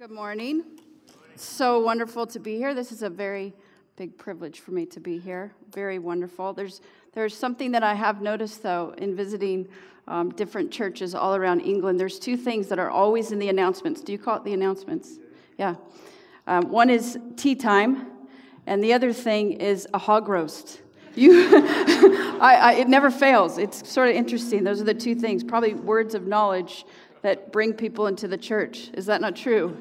Good morning. It's so wonderful to be here. This is a very big privilege for me to be here. Very wonderful. There's something that I have noticed, though, in visiting different churches all around England. There's two things that are always in the announcements. Do you call it the announcements? Yeah. One is tea time, and the other thing is a hog roast. It never fails. It's sort of interesting. Those are the two things, probably words of knowledge that bring people into the church. Is that not true?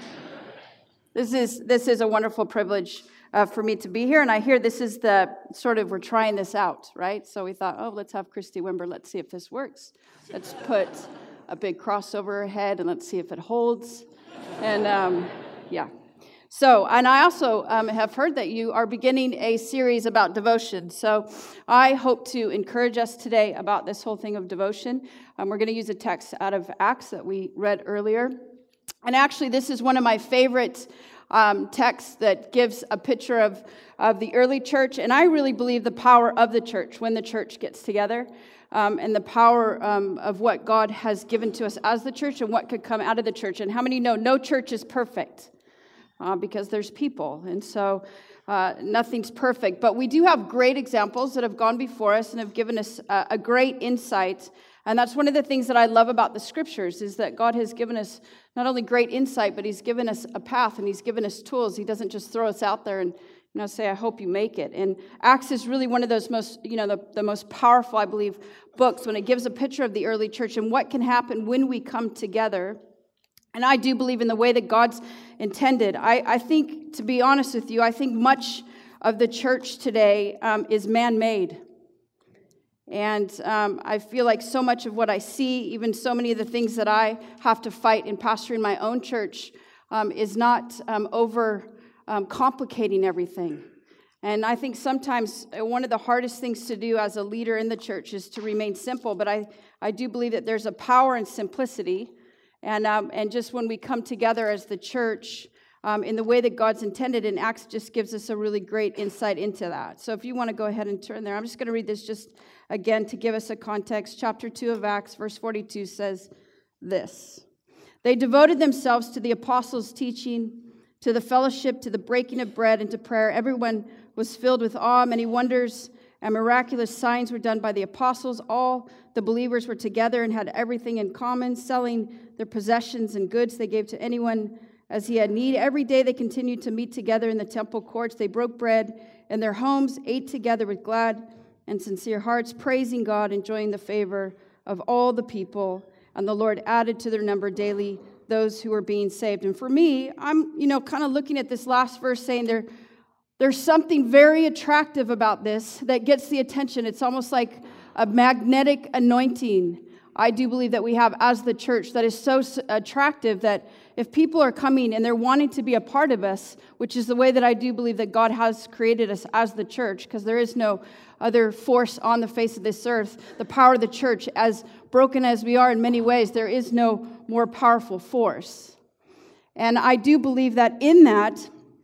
This is a wonderful privilege for me to be here, and I hear this is we're trying this out, right? So we thought, let's have Christy Wimber, let's see if this works. Let's put a big cross over her head, and let's see if it holds. And yeah. So, and I also have heard that you are beginning a series about devotion. So I hope to encourage us today about this whole thing of devotion. We're going to use a text out of Acts that we read earlier. And actually, this is one of my favorite texts that gives a picture of the early church. And I really believe the power of the church when the church gets together. And the power of what God has given to us as the church and what could come out of the church. And how many know no church is perfect? Because there's people, and so nothing's perfect. But we do have great examples that have gone before us and have given us a great insight. And that's one of the things that I love about the Scriptures, is that God has given us not only great insight, but He's given us a path and He's given us tools. He doesn't just throw us out there and say, I hope you make it. And Acts is really one of those most, the most powerful, I believe, books when it gives a picture of the early church and what can happen when we come together. And I do believe in the way that God's intended. I think, to be honest with you, I think much of the church today is man-made. And I feel like so much of what I see, even so many of the things that I have to fight in pastoring my own church, is not complicating everything. And I think sometimes one of the hardest things to do as a leader in the church is to remain simple. But I do believe that there's a power in simplicity. And just when we come together as the church in the way that God's intended, and Acts just gives us a really great insight into that. So if you want to go ahead and turn there, I'm just going to read this just again to give us a context. Chapter 2 of Acts, verse 42 says this. They devoted themselves to the apostles' teaching, to the fellowship, to the breaking of bread, and to prayer. Everyone was filled with awe. Many wonders and miraculous signs were done by the apostles. All the believers were together and had everything in common, selling their possessions and goods they gave to anyone as he had need. Every day they continued to meet together in the temple courts. They broke bread in their homes, ate together with glad and sincere hearts, praising God, enjoying the favor of all the people. And the Lord added to their number daily those who were being saved. And for me, I'm, kind of looking at this last verse saying there's something very attractive about this that gets the attention. It's almost like a magnetic anointing, I do believe, that we have as the church that is so attractive that if people are coming and they're wanting to be a part of us, which is the way that I do believe that God has created us as the church, because there is no other force on the face of this earth, the power of the church, as broken as we are in many ways, there is no more powerful force. And I do believe that in that,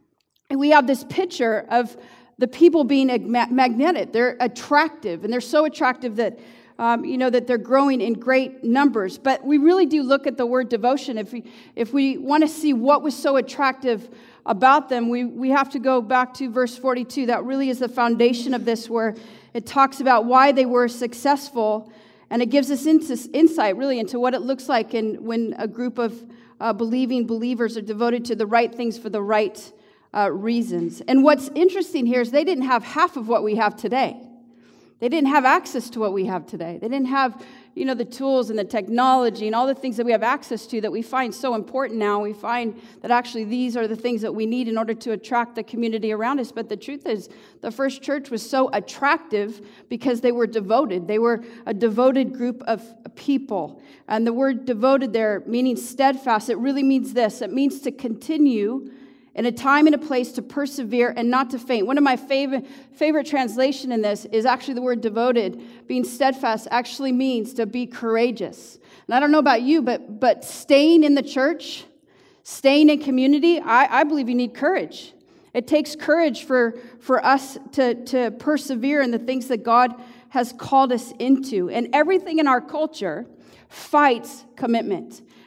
we have this picture of the people being magnetic. They're attractive, and they're so attractive that, that they're growing in great numbers. But we really do look at the word devotion. If we want to see what was so attractive about them, we have to go back to verse 42. That really is the foundation of this, where it talks about why they were successful, and it gives us insight, really, into what it looks like when a group of believing believers are devoted to the right things for the right reasons. And what's interesting here is they didn't have half of what we have today. They didn't have access to what we have today. They didn't have, the tools and the technology and all the things that we have access to that we find so important now. We find that actually these are the things that we need in order to attract the community around us. But the truth is, the first church was so attractive because they were devoted. They were a devoted group of people. And the word devoted there, meaning steadfast, it really means this. It means to continue in a time and a place, to persevere and not to faint. One of my favorite translation in this is actually the word devoted. Being steadfast actually means to be courageous. And I don't know about you, but staying in the church, staying in community, I believe you need courage. It takes courage for us to persevere in the things that God has called us into. And everything in our culture fights commitment.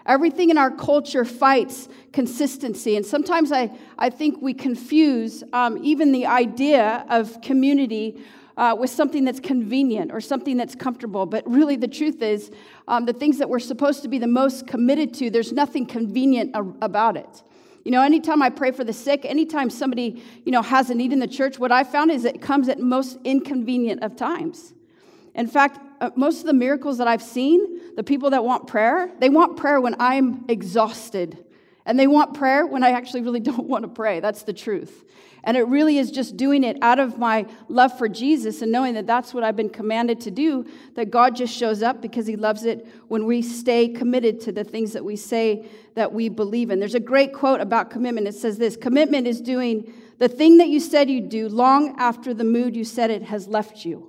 Everything in our culture fights consistency. And sometimes I think we confuse even the idea of community with something that's convenient or something that's comfortable. But really the truth is the things that we're supposed to be the most committed to, there's nothing convenient about it. You know, anytime I pray for the sick, anytime somebody, has a need in the church, what I found is it comes at most inconvenient of times. In fact, most of the miracles that I've seen, the people that want prayer, they want prayer when I'm exhausted. And they want prayer when I actually really don't want to pray. That's the truth. And it really is just doing it out of my love for Jesus and knowing that that's what I've been commanded to do, that God just shows up because he loves it when we stay committed to the things that we say that we believe in. There's a great quote about commitment. It says this: commitment is doing the thing that you said you'd do long after the mood you said it has left you.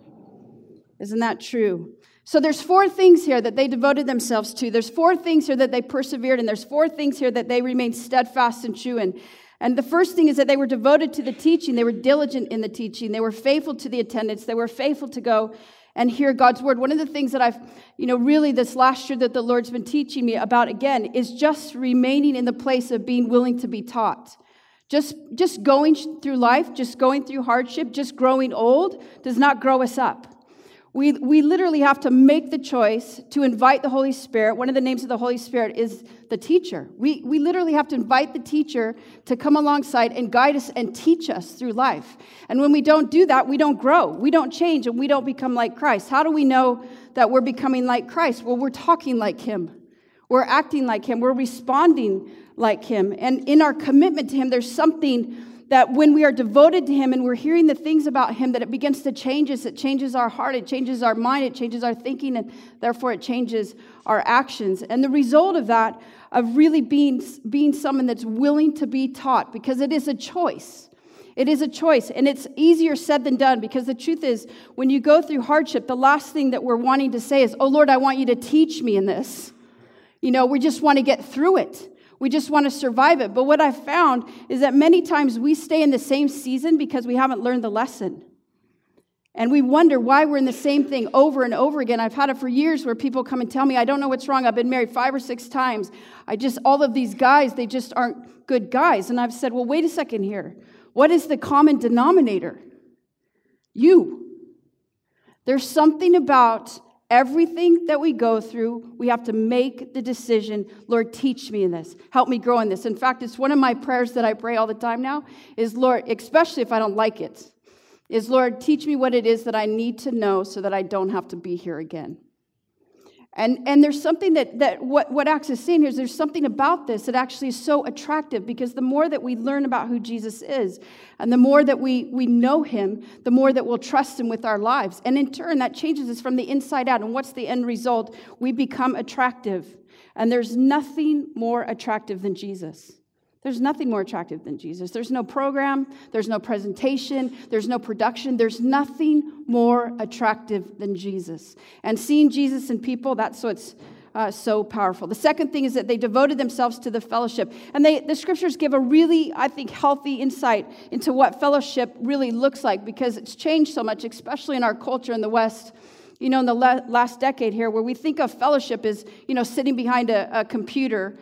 Isn't that true? So there's 4 things here that they devoted themselves to. There's 4 things here that they persevered, and there's 4 things here that they remained steadfast and true in. And the first thing is that they were devoted to the teaching. They were diligent in the teaching. They were faithful to the attendance. They were faithful to go and hear God's word. One of the things that I've, really this last year that the Lord's been teaching me about again is just remaining in the place of being willing to be taught. Just going through life, just going through hardship, just growing old does not grow us up. We literally have to make the choice to invite the Holy Spirit. One of the names of the Holy Spirit is the teacher. We literally have to invite the teacher to come alongside and guide us and teach us through life. And when we don't do that, we don't grow, we don't change, and we don't become like Christ. How do we know that we're becoming like Christ? Well, we're talking like him. We're acting like him. We're responding like him. And in our commitment to him, there's something that when we are devoted to him and we're hearing the things about him, that it begins to change us. It changes our heart, it changes our mind, it changes our thinking, and therefore it changes our actions. And the result of that, of really being someone that's willing to be taught, because it is a choice. It is a choice, and it's easier said than done, because the truth is, when you go through hardship, the last thing that we're wanting to say is, oh Lord, I want you to teach me in this. We just want to get through it. We just want to survive it. But what I've found is that many times we stay in the same season because we haven't learned the lesson. And we wonder why we're in the same thing over and over again. I've had it for years where people come and tell me, I don't know what's wrong. I've been married 5 or 6 times. All of these guys, they just aren't good guys. And I've said, well, wait a second here. What is the common denominator? You. There's something about everything that we go through, we have to make the decision, Lord, teach me in this. Help me grow in this. In fact, it's one of my prayers that I pray all the time now is, Lord, especially if I don't like it, is, Lord, teach me what it is that I need to know so that I don't have to be here again. And there's something that what Acts is saying here is there's something about this that actually is so attractive, because the more that we learn about who Jesus is and the more that we know him, the more that we'll trust him with our lives. And in turn, that changes us from the inside out. And what's the end result? We become attractive. And there's nothing more attractive than Jesus. There's nothing more attractive than Jesus. There's no program, there's no presentation, there's no production. There's nothing more attractive than Jesus. And seeing Jesus in people, that's what's so powerful. The second thing is that they devoted themselves to the fellowship. And the scriptures give a really, I think, healthy insight into what fellowship really looks like, because it's changed so much, especially in our culture in the West. In the last decade here, where we think of fellowship as, sitting behind a computer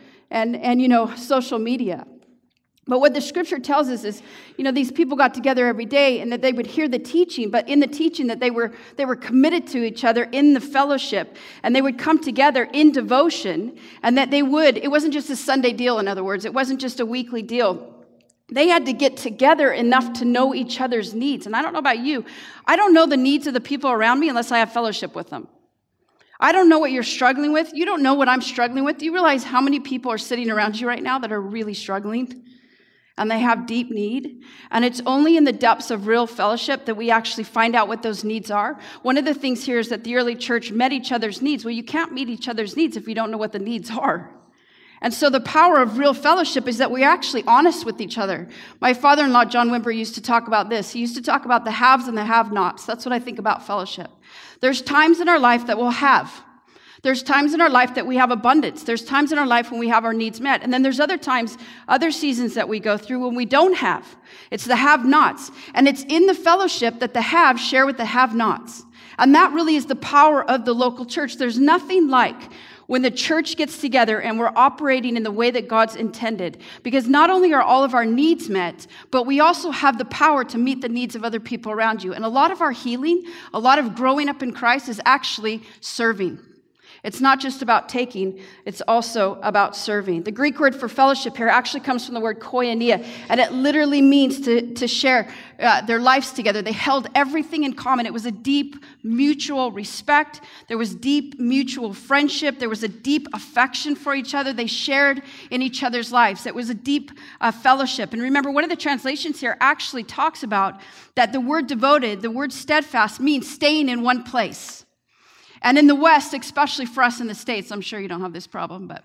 and social media. But what the scripture tells us is, these people got together every day and that they would hear the teaching, but in the teaching that they were committed to each other in the fellowship, and they would come together in devotion, and that it wasn't just a Sunday deal, in other words, it wasn't just a weekly deal. They had to get together enough to know each other's needs. And I don't know about you, I don't know the needs of the people around me unless I have fellowship with them. I don't know what you're struggling with. You don't know what I'm struggling with. Do you realize how many people are sitting around you right now that are really struggling? And they have deep need. And it's only in the depths of real fellowship that we actually find out what those needs are. One of the things here is that the early church met each other's needs. Well, you can't meet each other's needs if you don't know what the needs are. And so the power of real fellowship is that we're actually honest with each other. My father-in-law, John Wimber, used to talk about this. He used to talk about the haves and the have-nots. That's what I think about fellowship. There's times in our life that we'll have. There's times in our life that we have abundance. There's times in our life when we have our needs met. And then there's other times, other seasons that we go through when we don't have. It's the have-nots. And it's in the fellowship that the haves share with the have-nots. And that really is the power of the local church. There's nothing like when the church gets together and we're operating in the way that God's intended. Because not only are all of our needs met, but we also have the power to meet the needs of other people around you. And a lot of our healing, a lot of growing up in Christ is actually serving. It's not just about taking, it's also about serving. The Greek word for fellowship here actually comes from the word koinonia, and it literally means to share their lives together. They held everything in common. It was a deep mutual respect. There was deep mutual friendship. There was a deep affection for each other. They shared in each other's lives. It was a deep fellowship. And remember, one of the translations here actually talks about that the word devoted, the word steadfast, means staying in one place. And in the West, especially for us in the States, I'm sure you don't have this problem, but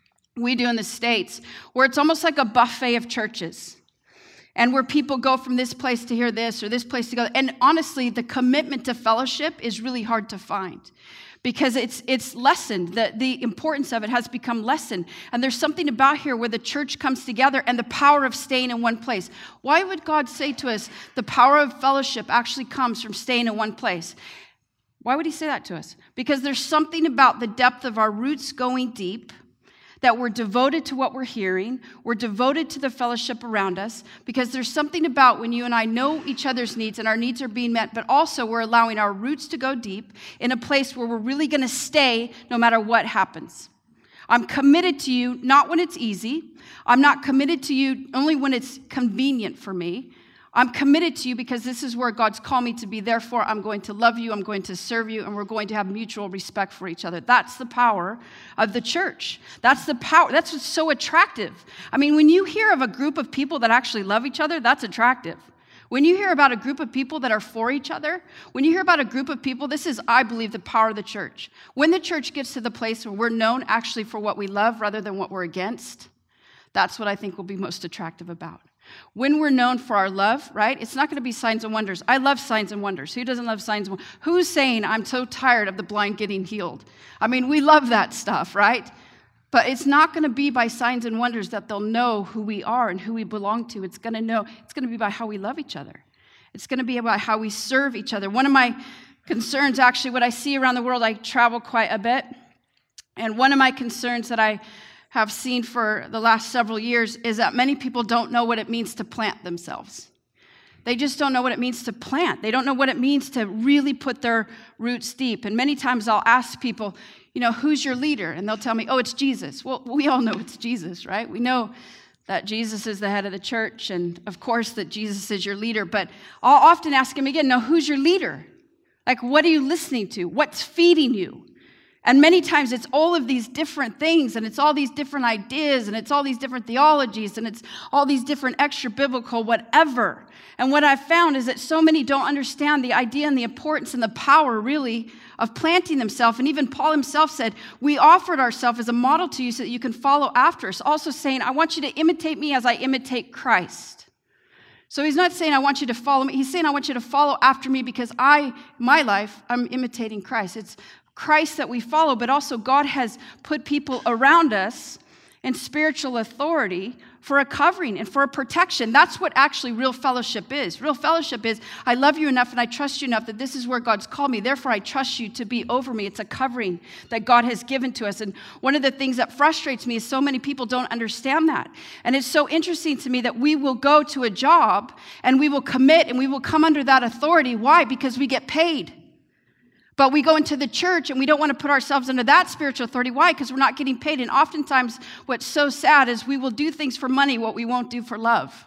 we do in the States, where it's almost like a buffet of churches, and where people go from this place to hear this or this place to go. And honestly, the commitment to fellowship is really hard to find because it's lessened. The importance of it has become lessened. And there's something about here where the church comes together and the power of staying in one place. Why would God say to us the power of fellowship actually comes from staying in one place? Why would he say that to us? Because there's something about the depth of our roots going deep, that we're devoted to what we're hearing, we're devoted to the fellowship around us, because there's something about when you and I know each other's needs and our needs are being met, but also we're allowing our roots to go deep in a place where we're really going to stay no matter what happens. I'm committed to you not when it's easy. I'm not committed to you only when it's convenient for me. I'm committed to you because this is where God's called me to be. Therefore, I'm going to love you, I'm going to serve you, and we're going to have mutual respect for each other. That's the power of the church. That's the power. That's what's so attractive. I mean, when you hear of a group of people that actually love each other, that's attractive. When you hear about a group of people that are for each other, when you hear about a group of people, this is, I believe, the power of the church. When the church gets to the place where we're known actually for what we love rather than what we're against, that's what I think will be most attractive about. When we're known for our love, right? It's not going to be signs and wonders. I love signs and wonders. Who doesn't love signs and wonders? Who's saying, I'm so tired of the blind getting healed? I mean, we love that stuff, right? But it's not going to be by signs and wonders that they'll know who we are and who we belong to. It's going to be by how we love each other. It's going to be about how we serve each other. One of my concerns, actually, what I see around the world, I travel quite a bit. And one of my concerns that I have seen for the last several years is that many people don't know what it means to plant themselves. They just don't know what it means to plant. They don't know what it means to really put their roots deep. And many times I'll ask people, who's your leader? And they'll tell me, oh, it's Jesus. Well, we all know it's Jesus, right? We know that Jesus is the head of the church, and of course that Jesus is your leader. But I'll often ask him again, now, who's your leader? Like, what are you listening to? What's feeding you? And many times it's all of these different things, and it's all these different ideas, and it's all these different theologies, and it's all these different extra biblical whatever. And what I've found is that so many don't understand the idea and the importance and the power, really, of planting themselves. And even Paul himself said, we offered ourselves as a model to you so that you can follow after us. Also saying, I want you to imitate me as I imitate Christ. So he's not saying I want you to follow me. He's saying I want you to follow after me because I'm imitating Christ. It's Christ that we follow, but also God has put people around us in spiritual authority for a covering and for a protection. That's what actually real fellowship is. Real fellowship is, I love you enough and I trust you enough that this is where God's called me. Therefore, I trust you to be over me. It's a covering that God has given to us. And one of the things that frustrates me is so many people don't understand that. And it's so interesting to me that we will go to a job and we will commit and we will come under that authority. Why? Because we get paid. But we go into the church and we don't want to put ourselves under that spiritual authority. Why? Because we're not getting paid. And oftentimes what's so sad is we will do things for money what we won't do for love.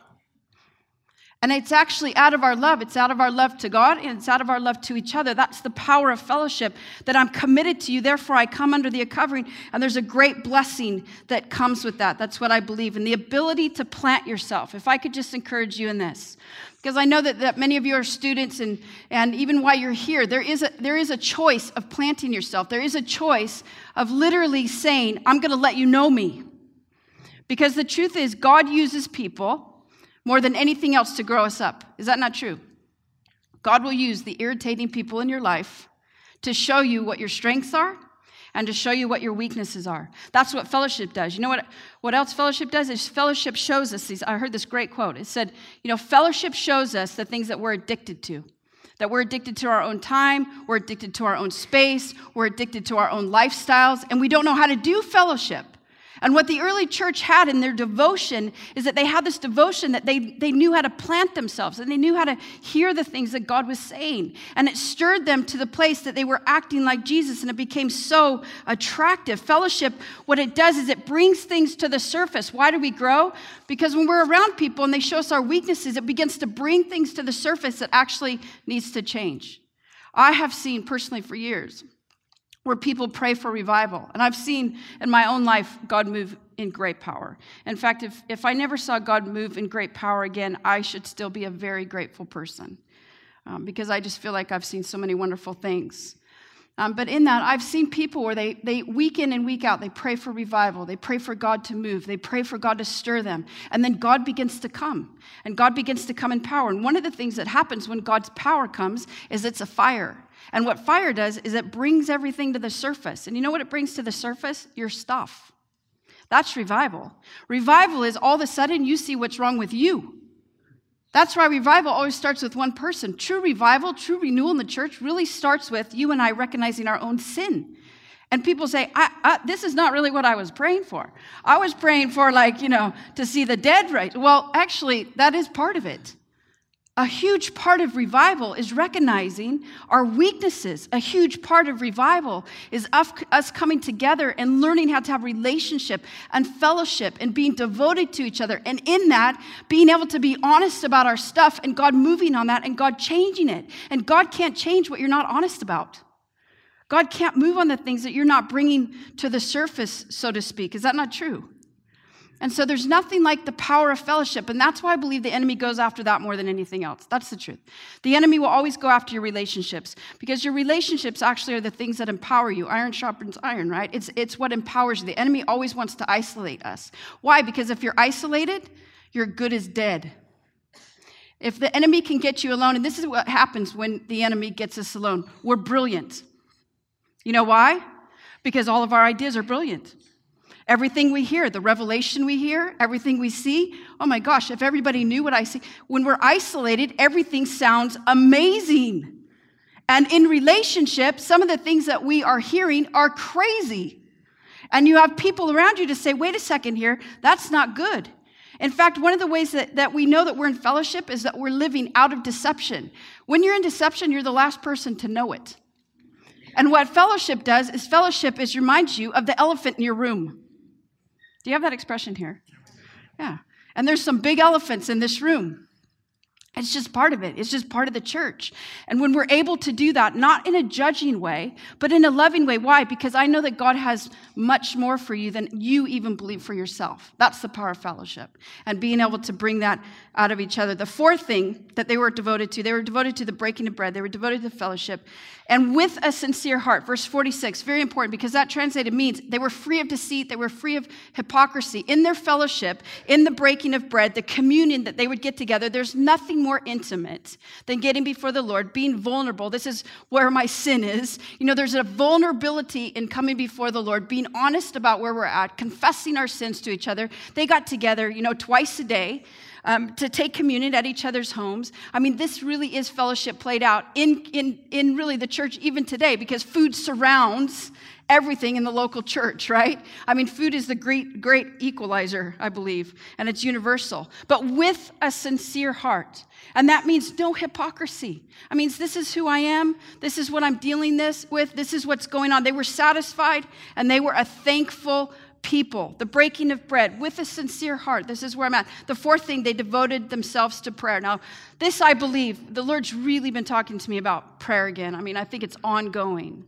And it's actually out of our love. It's out of our love to God, and it's out of our love to each other. That's the power of fellowship, that I'm committed to you, therefore I come under the covering, and there's a great blessing that comes with that. That's what I believe. And the ability to plant yourself. If I could just encourage you in this, because I know that many of you are students, and even while you're here, there is a choice of planting yourself. There is a choice of literally saying, I'm going to let you know me. Because the truth is, God uses people more than anything else to grow us up. Is that not true? God will use the irritating people in your life to show you what your strengths are and to show you what your weaknesses are. That's what fellowship does. You know what else fellowship does? Is fellowship shows us these. I heard this great quote. It said, fellowship shows us the things that we're addicted to. That we're addicted to our own time, we're addicted to our own space, we're addicted to our own lifestyles, and we don't know how to do fellowship. And what the early church had in their devotion is that they had this devotion that they knew how to plant themselves, and they knew how to hear the things that God was saying. And it stirred them to the place that they were acting like Jesus, and it became so attractive. Fellowship, what it does is it brings things to the surface. Why do we grow? Because when we're around people and they show us our weaknesses, it begins to bring things to the surface that actually needs to change. I have seen personally for years where people pray for revival. And I've seen in my own life God move in great power. In fact, if I never saw God move in great power again, I should still be a very grateful person because I just feel like I've seen so many wonderful things. But in that, I've seen people where they week in and week out, they pray for revival. They pray for God to move. They pray for God to stir them. And then God begins to come. And God begins to come in power. And one of the things that happens when God's power comes is it's a fire. And what fire does is it brings everything to the surface. And you know what it brings to the surface? Your stuff. That's revival. Revival is all of a sudden you see what's wrong with you. That's why revival always starts with one person. True revival, true renewal in the church really starts with you and I recognizing our own sin. And people say, this is not really what I was praying for. I was praying for to see the dead right. Well, actually, that is part of it. A huge part of revival is recognizing our weaknesses. A huge part of revival is us coming together and learning how to have relationship and fellowship and being devoted to each other. And in that, being able to be honest about our stuff and God moving on that and God changing it. And God can't change what you're not honest about. God can't move on the things that you're not bringing to the surface, so to speak. Is that not true? And so there's nothing like the power of fellowship. And that's why I believe the enemy goes after that more than anything else. That's the truth. The enemy will always go after your relationships because your relationships actually are the things that empower you. Iron sharpens iron, right? It's what empowers you. The enemy always wants to isolate us. Why? Because if you're isolated, your good is dead. If the enemy can get you alone, and this is what happens when the enemy gets us alone, we're brilliant. You know why? Because all of our ideas are brilliant. Everything we hear, the revelation we hear, everything we see, oh my gosh, if everybody knew what I see. When we're isolated, everything sounds amazing. And in relationship, some of the things that we are hearing are crazy. And you have people around you to say, wait a second here, that's not good. In fact, one of the ways that we know that we're in fellowship is that we're living out of deception. When you're in deception, you're the last person to know it. And what fellowship does is fellowship reminds you of the elephant in your room. Do you have that expression here? Yeah. And there's some big elephants in this room. It's just part of it. It's just part of the church. And when we're able to do that, not in a judging way, but in a loving way. Why? Because I know that God has much more for you than you even believe for yourself. That's the power of fellowship and being able to bring that out of each other. The fourth thing that they were devoted to the breaking of bread. They were devoted to fellowship and with a sincere heart. Verse 46, very important because that translated means they were free of deceit. They were free of hypocrisy. In their fellowship, in the breaking of bread, the communion that they would get together, there's nothing more intimate than getting before the Lord, being vulnerable. This is where my sin is. You know, there's a vulnerability in coming before the Lord, being honest about where we're at, confessing our sins to each other. They got together, twice a day to take communion at each other's homes. I mean, this really is fellowship played out in really the church even today because food surrounds everything in the local church, right? I mean, food is the great equalizer, I believe, and it's universal, but with a sincere heart. And that means no hypocrisy. I mean, this is who I am. This is what I'm dealing with. This is what's going on. They were satisfied, and they were a thankful people. The breaking of bread with a sincere heart. This is where I'm at. The fourth thing, they devoted themselves to prayer. Now, this I believe, the Lord's really been talking to me about prayer again. I mean, I think it's ongoing.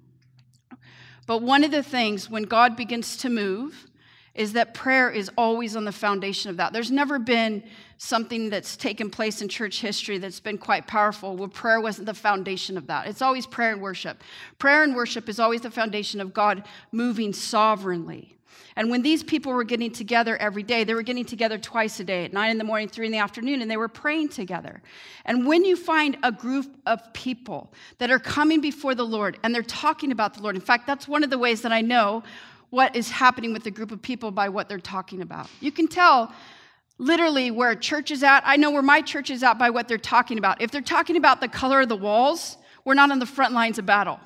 But one of the things when God begins to move is that prayer is always on the foundation of that. There's never been something that's taken place in church history that's been quite powerful where prayer wasn't the foundation of that. It's always prayer and worship. Prayer and worship is always the foundation of God moving sovereignly. And when these people were getting together every day, they were getting together twice a day, at 9 a.m, 3 p.m, and they were praying together. And when you find a group of people that are coming before the Lord and they're talking about the Lord, in fact, that's one of the ways that I know what is happening with the group of people by what they're talking about. You can tell literally where a church is at. I know where my church is at by what they're talking about. If they're talking about the color of the walls, we're not on the front lines of battle.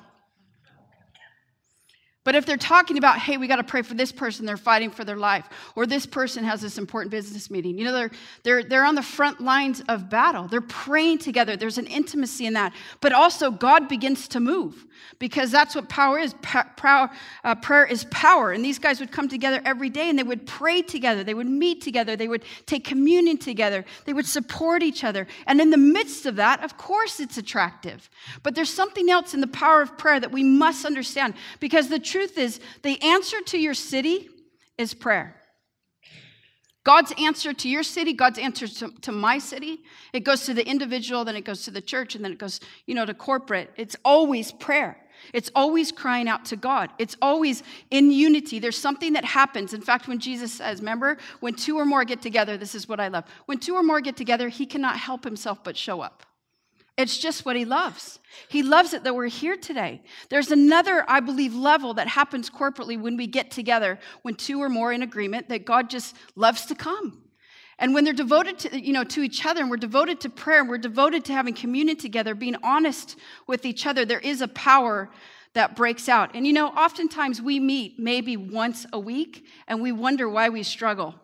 But if they're talking about, hey, we got to pray for this person, they're fighting for their life, or this person has this important business meeting, you know, they're on the front lines of battle. They're praying together. There's an intimacy in that. But also God begins to move, because that's what power is. Prayer is power. And these guys would come together every day and they would pray together. They would meet together. They would take communion together. They would support each other. And in the midst of that, of course, it's attractive. But there's something else in the power of prayer that we must understand, because the truth is, the answer to your city is prayer. God's answer to your city, God's answer to my city, it goes to the individual, then it goes to the church, and then it goes, to corporate. It's always prayer. It's always crying out to God. It's always in unity. There's something that happens. In fact, when Jesus says, remember, when two or more get together, this is what I love. When two or more get together, he cannot help himself but show up. It's just what he loves. He loves it that we're here today. There's another, I believe, level that happens corporately when we get together, when two or more in agreement, that God just loves to come. And when they're devoted to each other, and we're devoted to prayer, and we're devoted to having communion together, being honest with each other, there is a power that breaks out. And oftentimes we meet maybe once a week, and we wonder why we struggle.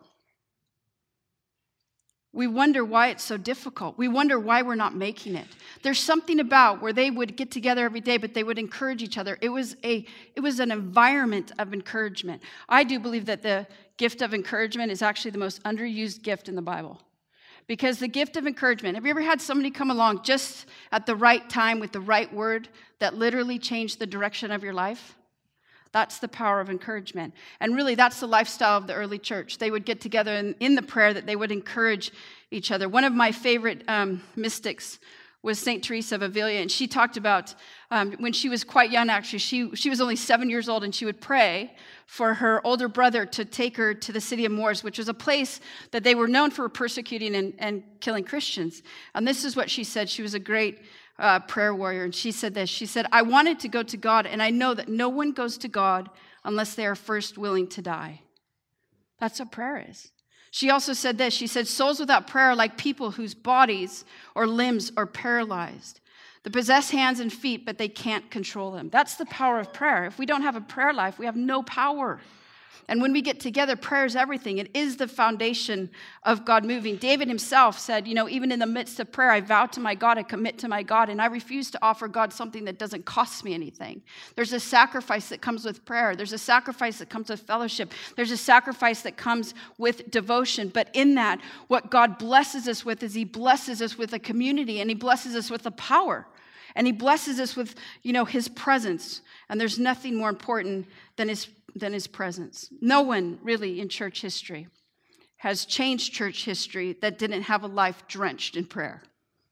We wonder why it's so difficult. We wonder why we're not making it. There's something about where they would get together every day, but they would encourage each other. It was an environment of encouragement. I do believe that the gift of encouragement is actually the most underused gift in the Bible. Because the gift of encouragement, have you ever had somebody come along just at the right time with the right word that literally changed the direction of your life? That's the power of encouragement. And really, that's the lifestyle of the early church. They would get together in the prayer that they would encourage each other. One of my favorite mystics was St. Teresa of Avila, and she talked about when she was quite young, actually. She was only 7 years old, and she would pray for her older brother to take her to the city of Moors, which was a place that they were known for persecuting and killing Christians. And this is what she said. She was a great prayer warrior, and she said this. She said, I wanted to go to God, and I know that no one goes to God unless they are first willing to die. That's what prayer is. She also said this. She said, souls without prayer are like people whose bodies or limbs are paralyzed. They possess hands and feet, but they can't control them. That's the power of prayer. If we don't have a prayer life, we have no power. And when we get together, prayer is everything. It is the foundation of God moving. David himself said, even in the midst of prayer, I vow to my God, I commit to my God, and I refuse to offer God something that doesn't cost me anything. There's a sacrifice that comes with prayer. There's a sacrifice that comes with fellowship. There's a sacrifice that comes with devotion. But in that, what God blesses us with is he blesses us with a community, and he blesses us with a power. And he blesses us with, his presence. And there's nothing more important than his presence. No one really in church history has changed church history that didn't have a life drenched in prayer.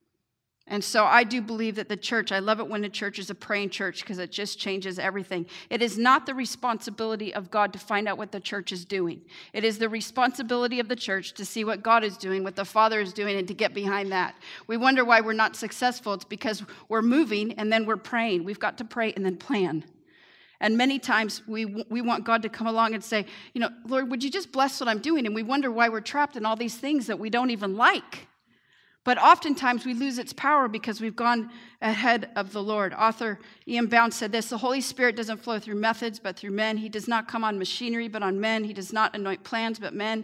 And so I do believe that the church, I love it when the church is a praying church because it just changes everything. It is not the responsibility of God to find out what the church is doing. It is the responsibility of the church to see what God is doing, what the Father is doing, and to get behind that. We wonder why we're not successful. It's because we're moving and then we're praying. We've got to pray and then plan. And many times we want God to come along and say, Lord, would you just bless what I'm doing? And we wonder why we're trapped in all these things that we don't even like. But oftentimes we lose its power because we've gone ahead of the Lord. Author E.M. Bounds said this, the Holy Spirit doesn't flow through methods, but through men. He does not come on machinery, but on men. He does not anoint plans, but men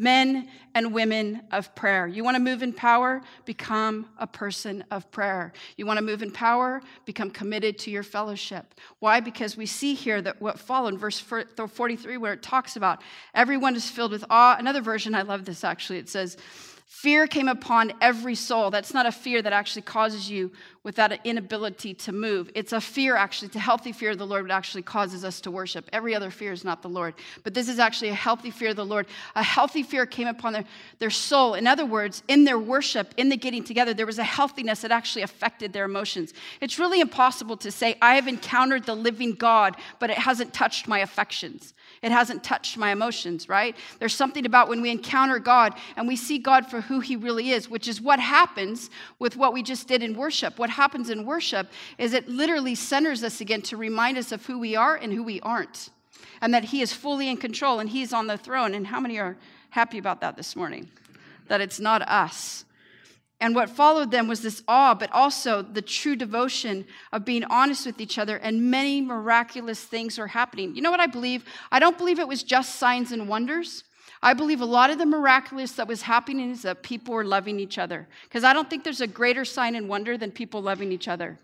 and women of prayer. You want to move in power? Become a person of prayer. You want to move in power? Become committed to your fellowship. Why? Because we see here that what followed in verse 43, where it talks about everyone is filled with awe. Another version, I love this actually, it says, fear came upon every soul. That's not a fear that actually causes you without an inability to move. It's a fear, actually. It's a healthy fear of the Lord that actually causes us to worship. Every other fear is not the Lord. But this is actually a healthy fear of the Lord. A healthy fear came upon their soul. In other words, in their worship, in the getting together, there was a healthiness that actually affected their emotions. It's really impossible to say, I have encountered the living God, but it hasn't touched my affections. It hasn't touched my emotions, right? There's something about when we encounter God and we see God for who he really is, which is what happens with what we just did in worship. What happens in worship is it literally centers us again to remind us of who we are and who we aren't, and that he is fully in control and he's on the throne. And how many are happy about that this morning? that it's not us. And what followed them was this awe, but also the true devotion of being honest with each other, and many miraculous things were happening. You know what I believe? I don't believe it was just signs and wonders. I believe a lot of the miraculous that was happening is that people were loving each other. Because I don't think there's a greater sign and wonder than people loving each other.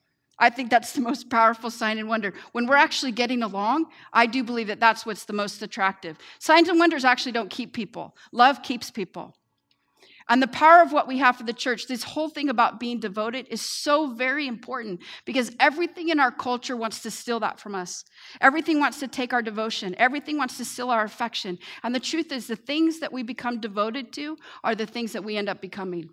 I think that's the most powerful sign and wonder. When we're actually getting along, I do believe that that's what's the most attractive. Signs and wonders actually don't keep people. Love keeps people. And the power of what we have for the church, this whole thing about being devoted is so very important because everything in our culture wants to steal that from us. Everything wants to take our devotion. Everything wants to steal our affection. And the truth is the things that we become devoted to are the things that we end up becoming.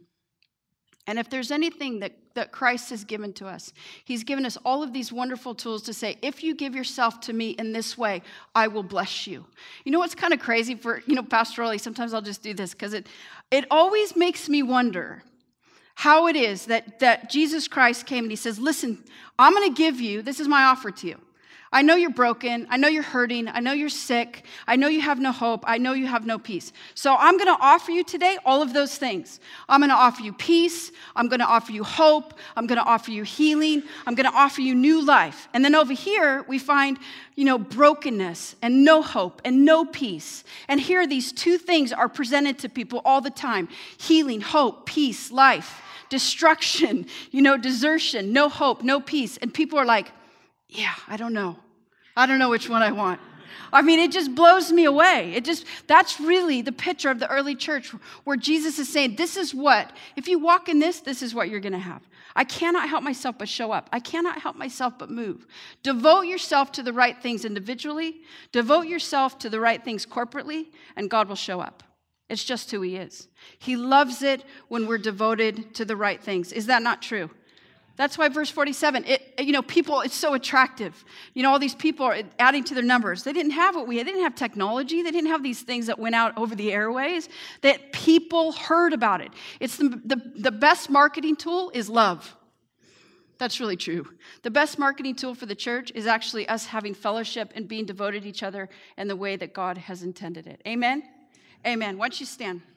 And if there's anything that Christ has given to us, he's given us all of these wonderful tools to say, if you give yourself to me in this way, I will bless you. You know what's kind of crazy for, pastorally, sometimes I'll just do this because it always makes me wonder how it is that Jesus Christ came and he says, listen, I'm going to give you, this is my offer to you. I know you're broken. I know you're hurting. I know you're sick. I know you have no hope. I know you have no peace. So I'm going to offer you today all of those things. I'm going to offer you peace. I'm going to offer you hope. I'm going to offer you healing. I'm going to offer you new life. And then over here, we find, brokenness and no hope and no peace. And here these two things are presented to people all the time. Healing, hope, peace, life, destruction, desertion, no hope, no peace. And people are like, yeah, I don't know. I don't know which one I want. I mean, it just blows me away. That's really the picture of the early church where Jesus is saying, this is what, if you walk in this is what you're going to have. I cannot help myself but show up. I cannot help myself but move. Devote yourself to the right things individually. Devote yourself to the right things corporately, and God will show up. It's just who he is. He loves it when we're devoted to the right things. Is that not true? That's why verse 47, people, it's so attractive. All these people are adding to their numbers. They didn't have what we had. They didn't have technology. They didn't have these things that went out over the airways, that people heard about it. It's the best marketing tool is love. That's really true. The best marketing tool for the church is actually us having fellowship and being devoted to each other in the way that God has intended it. Amen? Amen. Why don't you stand?